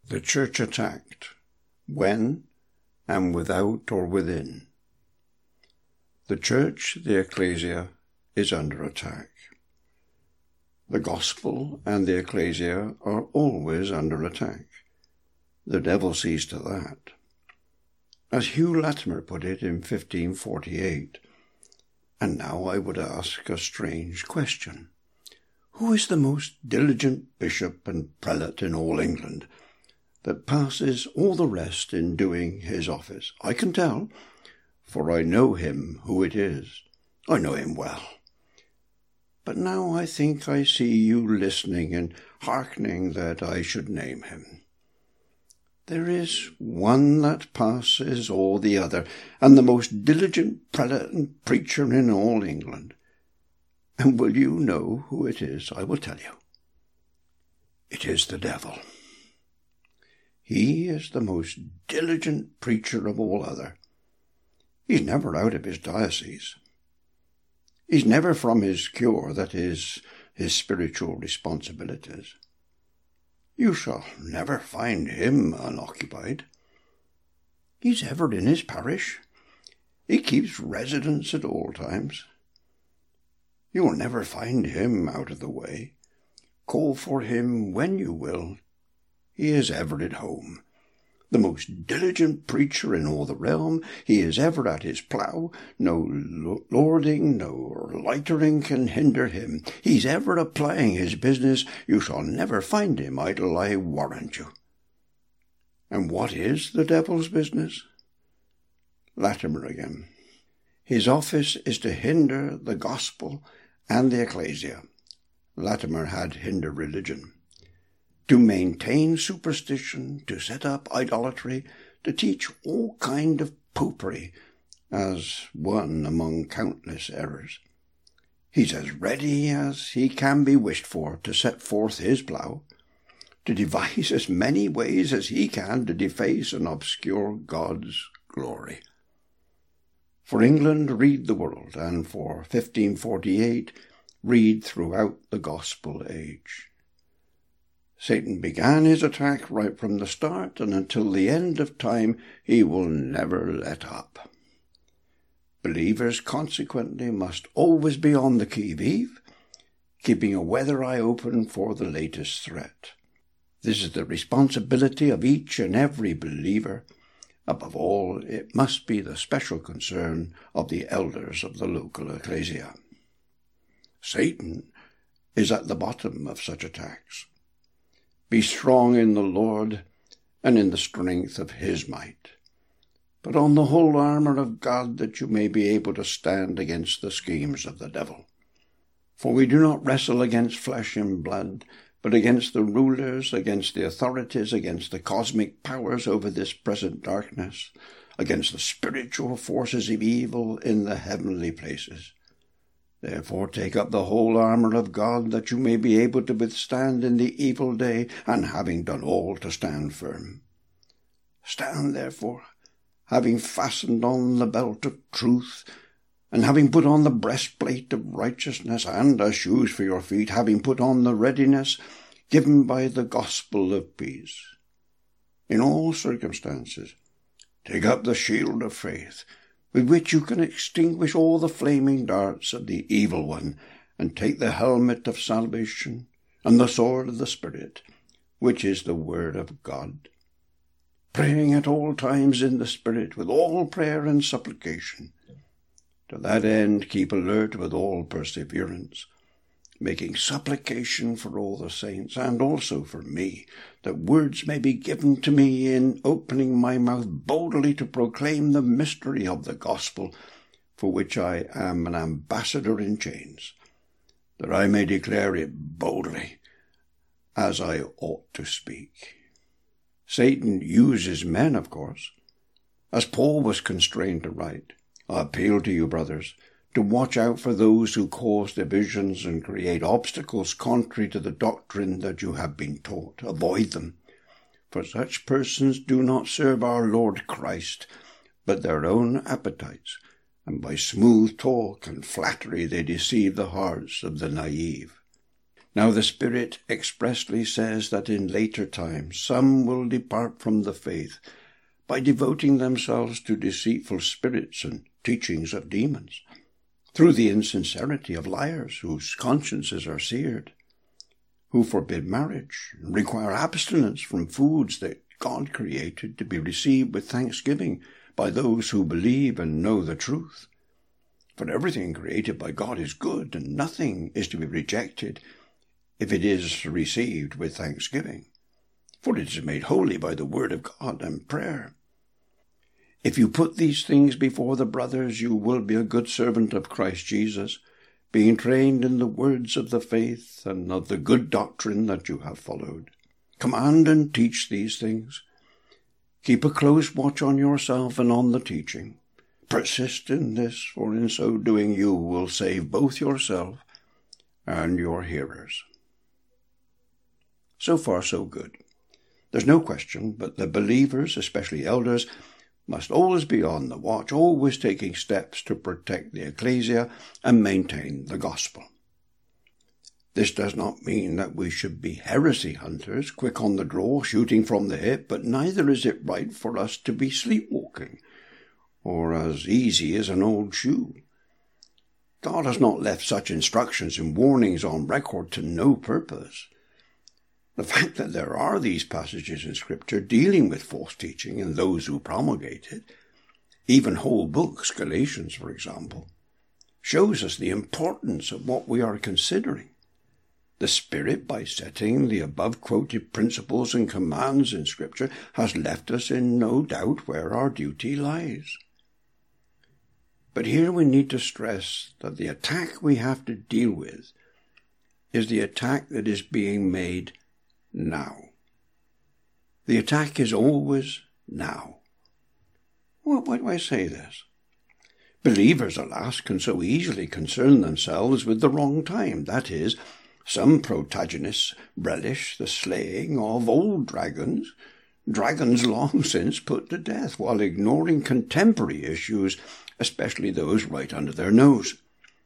The Church attacked, when and without or within. The Church, the Ecclesia, is under attack. The Gospel and the Ecclesia are always under attack. The devil sees to that. As Hugh Latimer put it in 1548, and now I would ask a strange question. Who is the most diligent bishop and prelate in all England, that passes all the rest in doing his office? I can tell, for I know him who it is. I know him well. But now I think I see you listening and hearkening that I should name him. There is one that passes all the other, and the most diligent prelate and preacher in all England. And will you know who it is? I will tell you. It is the devil. He is the most diligent preacher of all other. He's never out of his diocese. He's never from his cure, that is, his spiritual responsibilities. You shall never find him unoccupied. He's ever in his parish. He keeps residence at all times. You will never find him out of the way. Call for him when you will. He is ever at home. The most diligent preacher in all the realm, he is ever at his plough. No lording, no loitering can hinder him. He's ever applying his business. You shall never find him idle, I warrant you. And what is the devil's business? Latimer again. His office is to hinder the gospel and the ecclesia. Latimer had hinder religion. To maintain superstition, to set up idolatry, to teach all kind of popery, as one among countless errors. He's as ready as he can be wished for to set forth his plough, to devise as many ways as he can to deface and obscure God's glory. For England, read the world, and for 1548, read throughout the gospel age. Satan began his attack right from the start, and until the end of time he will never let up. Believers, consequently, must always be on the qui-vive, keeping a weather eye open for the latest threat. This is the responsibility of each and every believer. Above all, it must be the special concern of the elders of the local ecclesia. Satan is at the bottom of such attacks. Be strong in the Lord and in the strength of his might. Put on the whole armour of God, that you may be able to stand against the schemes of the devil. For we do not wrestle against flesh and blood, but against the rulers, against the authorities, against the cosmic powers over this present darkness, against the spiritual forces of evil in the heavenly places. Therefore take up the whole armour of God, that you may be able to withstand in the evil day, and having done all, to stand firm. Stand therefore, having fastened on the belt of truth, and having put on the breastplate of righteousness, and as shoes for your feet, having put on the readiness given by the gospel of peace. In all circumstances, take up the shield of faith, with which you can extinguish all the flaming darts of the evil one, and take the helmet of salvation, and the sword of the Spirit, which is the word of God, praying at all times in the Spirit, with all prayer and supplication. To that end keep alert with all perseverance, making supplication for all the saints, and also for me, that words may be given to me in opening my mouth boldly to proclaim the mystery of the gospel, for which I am an ambassador in chains, that I may declare it boldly, as I ought to speak. Satan uses men, of course, as Paul was constrained to write. I appeal to you, brothers, to watch out for those who cause divisions and create obstacles contrary to the doctrine that you have been taught. Avoid them, for such persons do not serve our Lord Christ, but their own appetites, and by smooth talk and flattery they deceive the hearts of the naive. Now the Spirit expressly says that in later times some will depart from the faith by devoting themselves to deceitful spirits and teachings of demons, through the insincerity of liars whose consciences are seared, who forbid marriage and require abstinence from foods that God created to be received with thanksgiving by those who believe and know the truth. For everything created by God is good, and nothing is to be rejected if it is received with thanksgiving, for it is made holy by the word of God and prayer. If you put these things before the brothers, you will be a good servant of Christ Jesus, being trained in the words of the faith and of the good doctrine that you have followed. Command and teach these things. Keep a close watch on yourself and on the teaching. Persist in this, for in so doing you will save both yourself and your hearers. So far, so good. There's no question but the believers, especially elders, must always be on the watch, always taking steps to protect the ecclesia and maintain the gospel. This does not mean that we should be heresy hunters, quick on the draw, shooting from the hip, but neither is it right for us to be sleepwalking, or as easy as an old shoe. God has not left such instructions and warnings on record to no purpose. The fact that there are these passages in Scripture dealing with false teaching and those who promulgate it, even whole books, Galatians for example, shows us the importance of what we are considering. The Spirit, by setting the above-quoted principles and commands in Scripture, has left us in no doubt where our duty lies. But here we need to stress that the attack we have to deal with is the attack that is being made now. The attack is always now. Well, why do I say this? Believers, alas, can so easily concern themselves with the wrong time. That is, some protagonists relish the slaying of old dragons long since put to death, while ignoring contemporary issues, especially those right under their nose,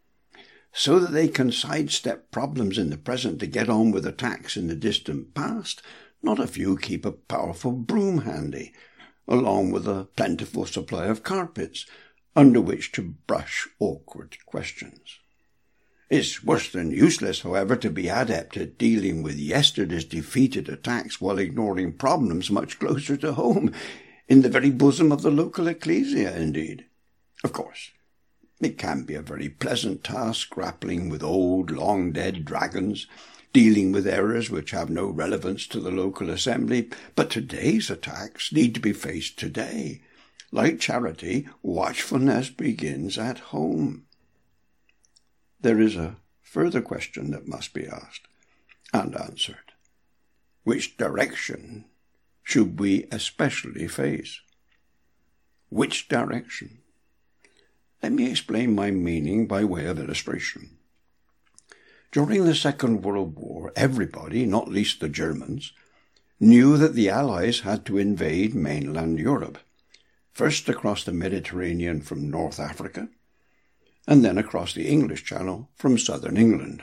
so that they can sidestep problems in the present to get on with attacks in the distant past. Not a few keep a powerful broom handy, along with a plentiful supply of carpets under which to brush awkward questions. It's worse than useless, however, to be adept at dealing with yesterday's defeated attacks while ignoring problems much closer to home, in the very bosom of the local ecclesia, indeed. Of course, it can be a very pleasant task grappling with old, long-dead dragons, dealing with errors which have no relevance to the local assembly, but today's attacks need to be faced today. Like charity, watchfulness begins at home. There is a further question that must be asked and answered. Which direction should we especially face? Which direction? Let me explain my meaning by way of illustration. During the Second World War, everybody, not least the Germans, knew that the Allies had to invade mainland Europe, first across the Mediterranean from North Africa, and then across the English Channel from southern England.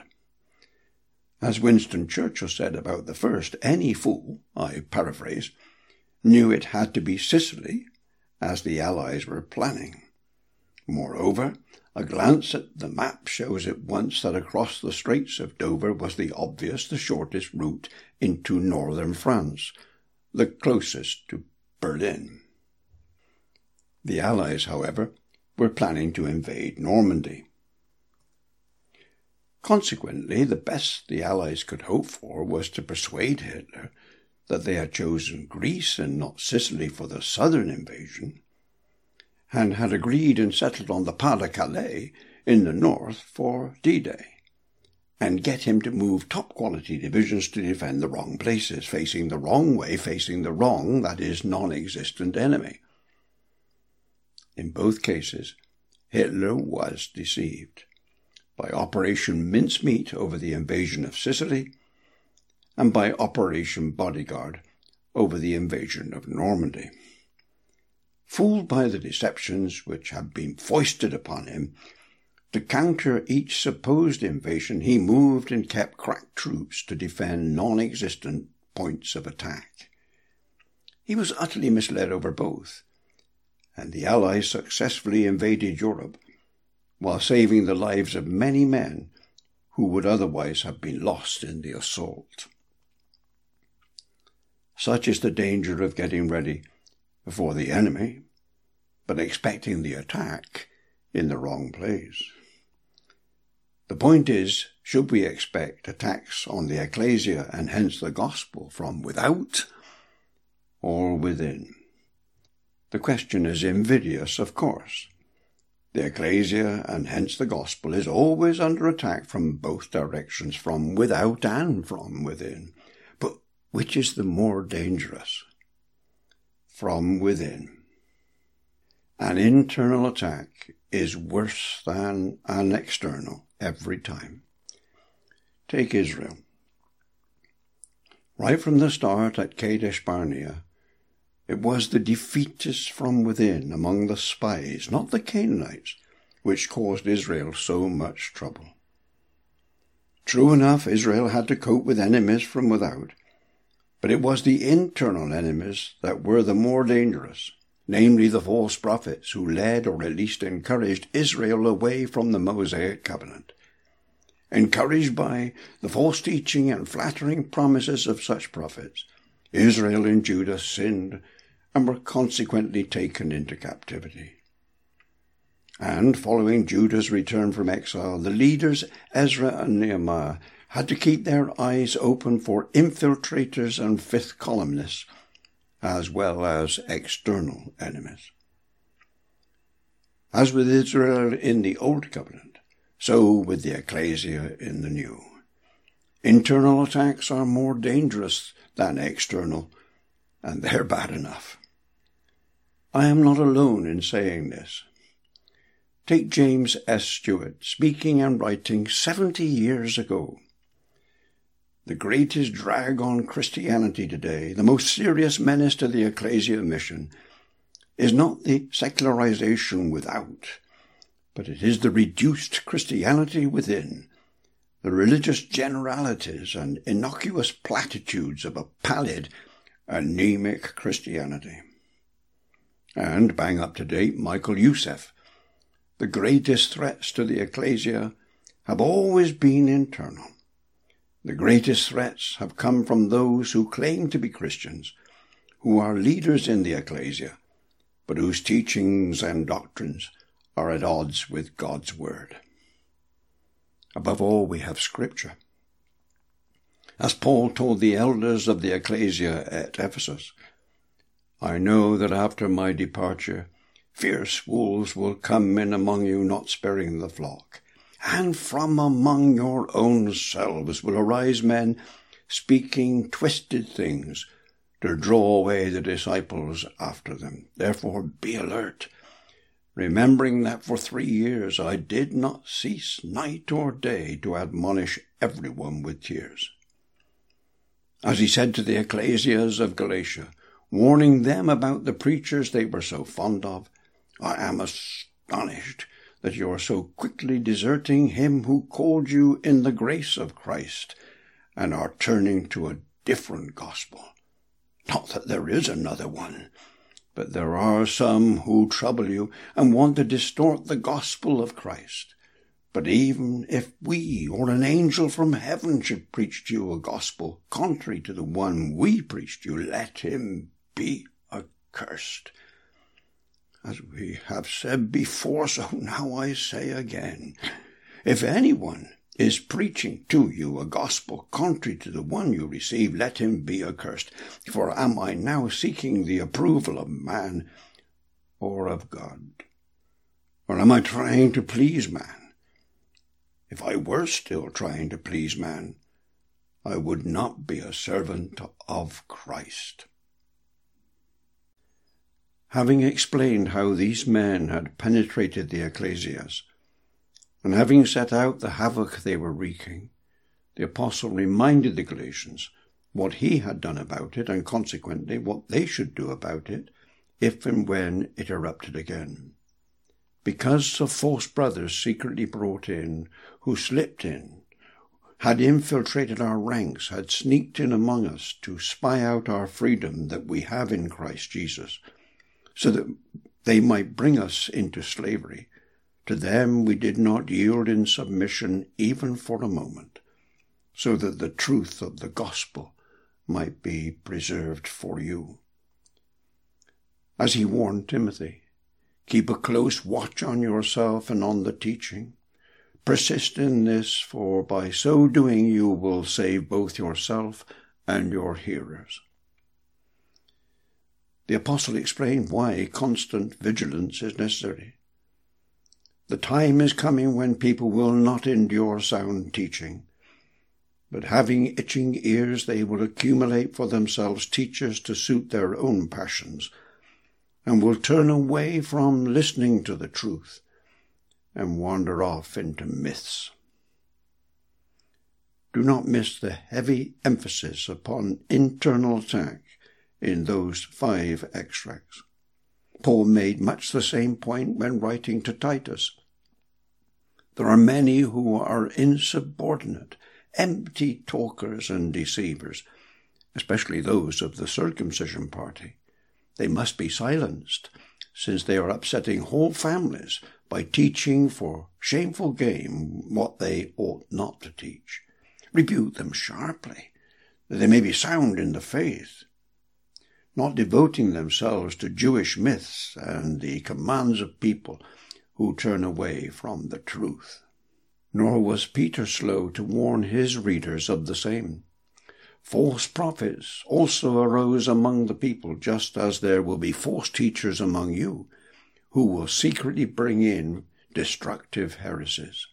As Winston Churchill said about the first, any fool, I paraphrase, knew it had to be Sicily, as the Allies were planning. Moreover, a glance at the map shows at once that across the Straits of Dover was the shortest route into northern France, the closest to Berlin. The Allies, however, were planning to invade Normandy. Consequently, the best the Allies could hope for was to persuade Hitler that they had chosen Greece and not Sicily for the southern invasion, and had agreed and settled on the Pas-de-Calais in the north for D-Day, and get him to move top-quality divisions to defend the wrong places, facing the wrong way, facing the wrong, that is, non-existent enemy. In both cases, Hitler was deceived by Operation Mincemeat over the invasion of Sicily and by Operation Bodyguard over the invasion of Normandy. Fooled by the deceptions which had been foisted upon him, To counter each supposed invasion, he moved and kept crack troops to defend non-existent points of attack. He was utterly misled over both, and the Allies successfully invaded Europe, while saving the lives of many men who would otherwise have been lost in the assault. Such is the danger of getting ready for the enemy, but expecting the attack in the wrong place. The point is, should we expect attacks on the ecclesia and hence the gospel from without or within? The question is invidious, of course. The ecclesia and hence the gospel is always under attack from both directions, from without and from within. But which is the more dangerous? From within. An internal attack is worse than an external every time. Take Israel. Right from the start at Kadesh Barnea, it was the defeatists from within among the spies, not the Canaanites, which caused Israel so much trouble. True enough, Israel had to cope with enemies from without, but it was the internal enemies that were the more dangerous, namely the false prophets who led or at least encouraged Israel away from the Mosaic covenant. Encouraged by the false teaching and flattering promises of such prophets, Israel and Judah sinned and were consequently taken into captivity. And following Judah's return from exile, the leaders Ezra and Nehemiah had to keep their eyes open for infiltrators and fifth columnists, as well as external enemies. As with Israel in the Old Covenant, so with the ecclesia in the New. Internal attacks are more dangerous than external, and they're bad enough. I am not alone in saying this. Take James S. Stewart, speaking and writing 70 years ago. The greatest drag on Christianity today, the most serious menace to the ecclesia mission, is not the secularization without, but it is the reduced Christianity within, the religious generalities and innocuous platitudes of a pallid, anemic Christianity. And, bang up to date, Michael Youssef. The greatest threats to the ecclesia have always been internal. The greatest threats have come from those who claim to be Christians, who are leaders in the ecclesia, but whose teachings and doctrines are at odds with God's word. Above all, we have Scripture. As Paul told the elders of the ecclesia at Ephesus, I know that after my departure, fierce wolves will come in among you, not sparing the flock. And from among your own selves will arise men speaking twisted things to draw away the disciples after them. Therefore be alert, remembering that for 3 years I did not cease night or day to admonish everyone with tears. As he said to the ecclesias of Galatia, warning them about the preachers they were so fond of, I am astonished that you are so quickly deserting him who called you in the grace of Christ and are turning to a different gospel. Not that there is another one, but there are some who trouble you and want to distort the gospel of Christ. But even if we or an angel from heaven should preach to you a gospel contrary to the one we preached you, let him be accursed. As we have said before, so now I say again, if anyone is preaching to you a gospel contrary to the one you received, let him be accursed. For am I now seeking the approval of man or of God? Or am I trying to please man? If I were still trying to please man, I would not be a servant of Christ. Having explained how these men had penetrated the ecclesias, and having set out the havoc they were wreaking, the apostle reminded the Galatians what he had done about it, and consequently what they should do about it if and when it erupted again. because of false brothers secretly brought in, who slipped in, had infiltrated our ranks, had sneaked in among us to spy out our freedom that we have in Christ Jesus, so that they might bring us into slavery. To them we did not yield in submission even for a moment, so that the truth of the gospel might be preserved for you. As he warned Timothy, keep a close watch on yourself and on the teaching. Persist in this, for by so doing you will save both yourself and your hearers. The apostle explained why constant vigilance is necessary. The time is coming when people will not endure sound teaching, but having itching ears they will accumulate for themselves teachers to suit their own passions, and will turn away from listening to the truth and wander off into myths. Do not miss the heavy emphasis upon internal attack in those 5 extracts. Paul made much the same point when writing to Titus. There are many who are insubordinate, empty talkers and deceivers, especially those of the circumcision party. They must be silenced, since they are upsetting whole families by teaching for shameful gain what they ought not to teach. Rebuke them sharply, that they may be sound in the faith, not devoting themselves to Jewish myths and the commands of people who turn away from the truth. Nor was Peter slow to warn his readers of the same. False prophets also arose among the people, just as there will be false teachers among you, who will secretly bring in destructive heresies.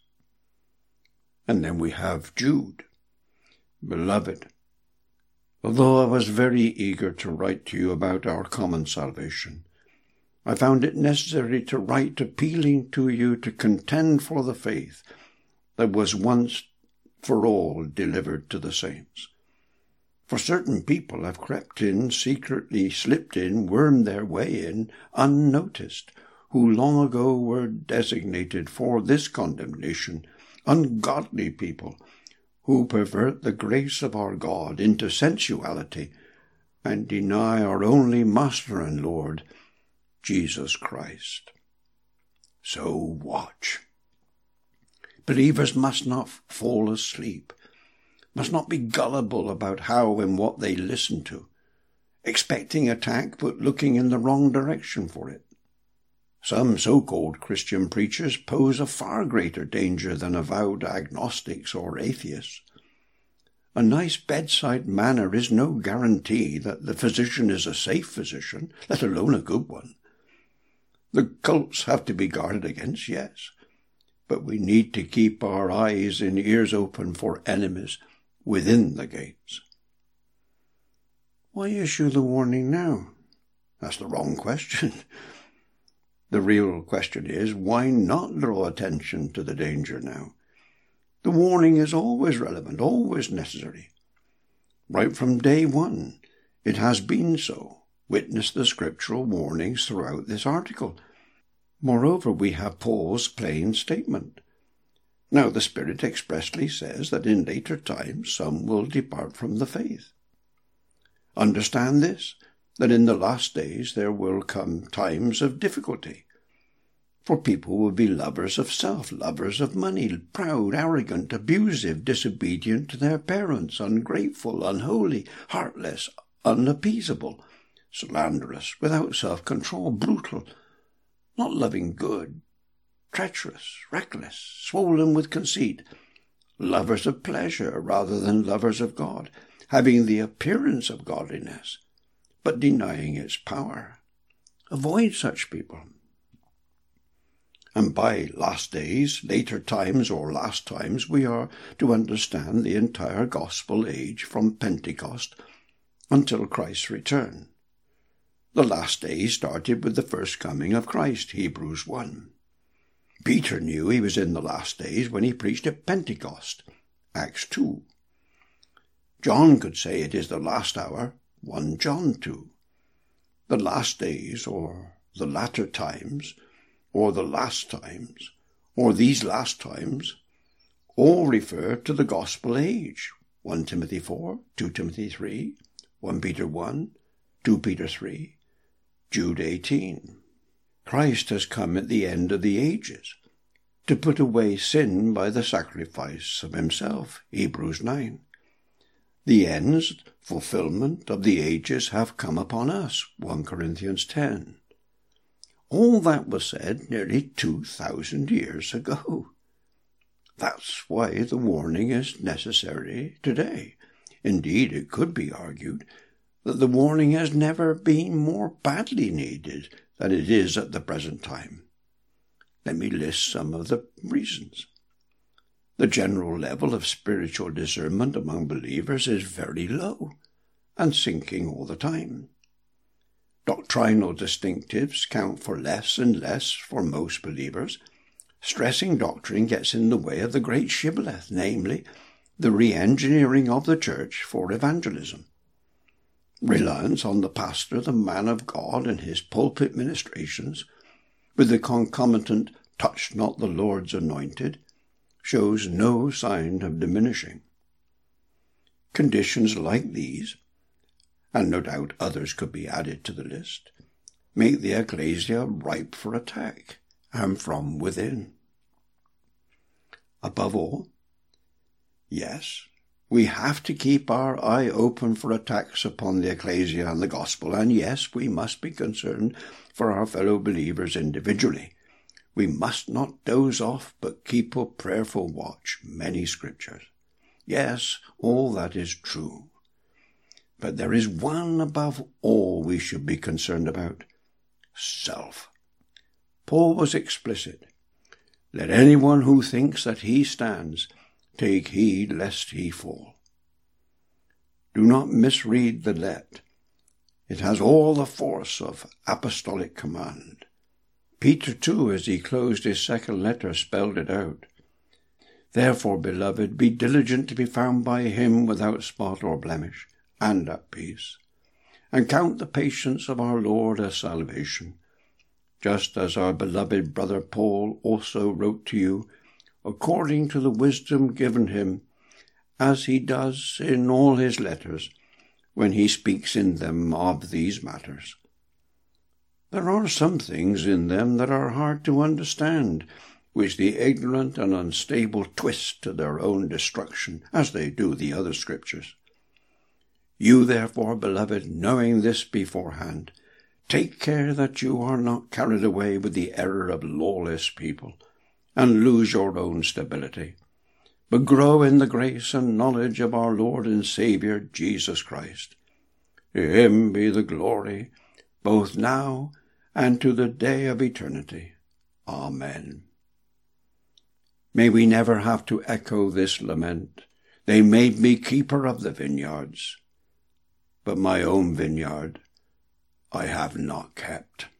And then we have Jude. Beloved, although I was very eager to write to you about our common salvation, I found it necessary to write appealing to you to contend for the faith that was once for all delivered to the saints. For certain people have crept in, secretly slipped in, wormed their way in, unnoticed, who long ago were designated for this condemnation, ungodly people, who pervert the grace of our God into sensuality and deny our only Master and Lord, Jesus Christ. So watch. Believers must not fall asleep, must not be gullible about how and what they listen to, expecting attack but looking in the wrong direction for it. Some so-called Christian preachers pose a far greater danger than avowed agnostics or atheists. A nice bedside manner is no guarantee that the physician is a safe physician, let alone a good one. The cults have to be guarded against, yes, but we need to keep our eyes and ears open for enemies within the gates. Why issue the warning now? That's the wrong question. The real question is, why not draw attention to the danger now? The warning is always relevant, always necessary. Right from day one, it has been so. Witness the scriptural warnings throughout this article. Moreover, we have Paul's plain statement. Now, the Spirit expressly says that in later times some will depart from the faith. Understand this, that in the last days there will come times of difficulty. For people will be lovers of self, lovers of money, proud, arrogant, abusive, disobedient to their parents, ungrateful, unholy, heartless, unappeasable, slanderous, without self-control, brutal, not loving good, treacherous, reckless, swollen with conceit, lovers of pleasure rather than lovers of God, having the appearance of godliness, but denying its power. Avoid such people. And by last days, later times, or last times, we are to understand the entire gospel age from Pentecost until Christ's return. The last days started with the first coming of Christ, Hebrews 1. Peter knew he was in the last days when he preached at Pentecost, Acts 2. John could say it is the last hour, 1 John 2. The last days, or the latter times, or the last times, or these last times, all refer to the gospel age. 1 Timothy 4, 2 Timothy 3, 1 Peter 1, 2 Peter 3, Jude 18. Christ has come at the end of the ages to put away sin by the sacrifice of himself. Hebrews 9. The ends, fulfillment of the ages have come upon us. 1 Corinthians 10. All that was said nearly 2,000 years ago. That's why the warning is necessary today. Indeed, it could be argued that the warning has never been more badly needed than it is at the present time. Let me list some of the reasons. The general level of spiritual discernment among believers is very low and sinking all the time. Doctrinal distinctives count for less and less for most believers. Stressing doctrine gets in the way of the great shibboleth, namely, the re-engineering of the church for evangelism. Reliance on the pastor, the man of God, and his pulpit ministrations, with the concomitant "touch not the Lord's anointed," shows no sign of diminishing. Conditions like these, and no doubt others could be added to the list, make the ecclesia ripe for attack, and from within. Above all, yes, we have to keep our eye open for attacks upon the ecclesia and the gospel, and yes, we must be concerned for our fellow believers individually. We must not doze off, but keep a prayerful watch. Many scriptures. Yes, all that is true. But there is one above all we should be concerned about: self. Paul was explicit. Let anyone who thinks that he stands take heed lest he fall. Do not misread the let. It has all the force of apostolic command. Peter, too, as he closed his second letter, spelled it out. Therefore, beloved, be diligent to be found by him without spot or blemish, and at peace, and count the patience of our Lord as salvation, just as our beloved brother Paul also wrote to you, according to the wisdom given him, as he does in all his letters, when he speaks in them of these matters. There are some things in them that are hard to understand, which the ignorant and unstable twist to their own destruction, as they do the other scriptures. You therefore, beloved, knowing this beforehand, take care that you are not carried away with the error of lawless people, and lose your own stability, but grow in the grace and knowledge of our Lord and Saviour Jesus Christ. To him be the glory, both now and to the day of eternity. Amen. May we never have to echo this lament: they made me keeper of the vineyards, but my own vineyard I have not kept.